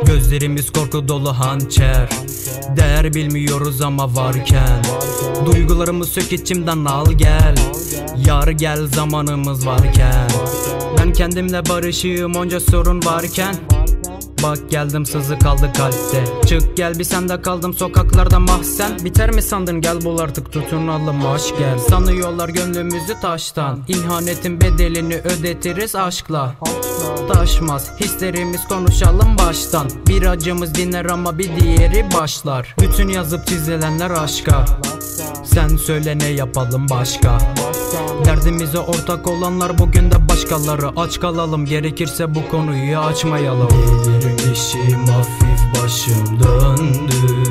Gözlerimiz korku dolu hançer. Değer bilmiyoruz ama varken duygularımı sök içimden al gel. Yar gel zamanımız varken. Ben kendimle barışığım onca sorun varken. Bak geldim sızı kaldı kalpte. Çık gel bir sende kaldım sokaklarda mahzen. Biter mi sandın gel bul artık tutunalım aşk gel. Sanıyorlar gönlümüzü taştan. İhanetin bedelini ödetiriz aşkla. Taşmaz hislerimiz konuşalım baştan. Bir acımız dinler ama bir diğeri başlar. Bütün yazıp çizilenler aşka. Sen söyle ne yapalım başka. Derdimize ortak olanlar bugün de başkaları. Aç kalalım gerekirse bu konuyu açmayalım. Delirmişim hafif başım döndü.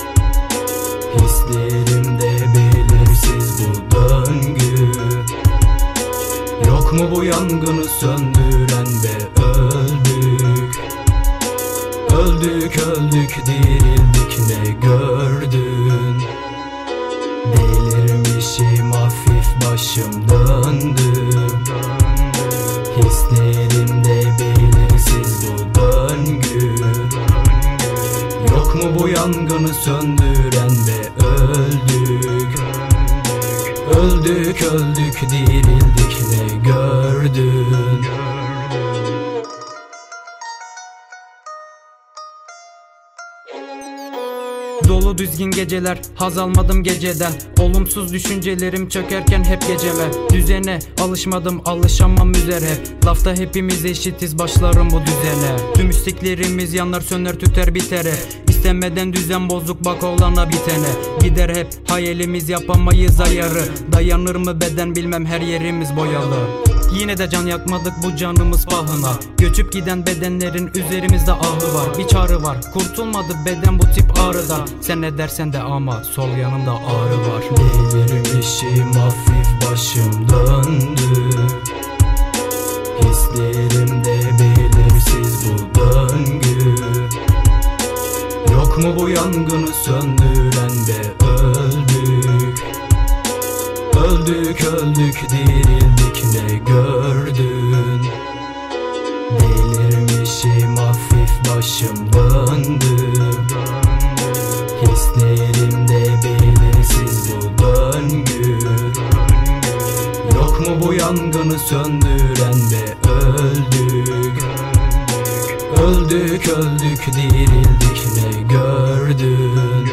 Hislerimde belirsiz bu döngü. Yok mu bu yangını söndüren ve öldük. Öldük öldük dirildik ne gördün. Delirmişim hafif başım döndü. Hislerimde belirsiz bu döngü. Yok mu bu yangını söndüren ve öldük. Öldük öldük dirildik ne gördün. Dolu düzgün geceler, haz almadım geceden. Olumsuz düşüncelerim çökerken hep geceme. Düzene alışmadım, alışamam üzere. Lafta hepimiz eşitiz, başlarım bu düzene. Tüm isteklerimiz yanar söner tüter bitere. İstemeden düzen bozuk bak olana bitene. Gider hep hayalimiz yapamayız ayarı. Dayanır mı beden bilmem her yerimiz boyalı. Yine de can yakmadık bu canımız pahına. Göçüp giden bedenlerin üzerimizde ahı var. Bir çağrı var kurtulmadı beden bu tip ağrıdan. Sen ne dersen de ama sol yanımda ağrı var. Delirmişim hafif başım döndü. Hislerimde belirsiz bu döngü. Yok mu bu yangını söndüren ve öldük. Öldük öldük dirildik ne gördün. Delirmişim hafif başım döndü. Hislerimde belirsiz bu döngü. Yok mu bu yangını söndüren ve öldük. Öldük öldük dirildik ne gördün.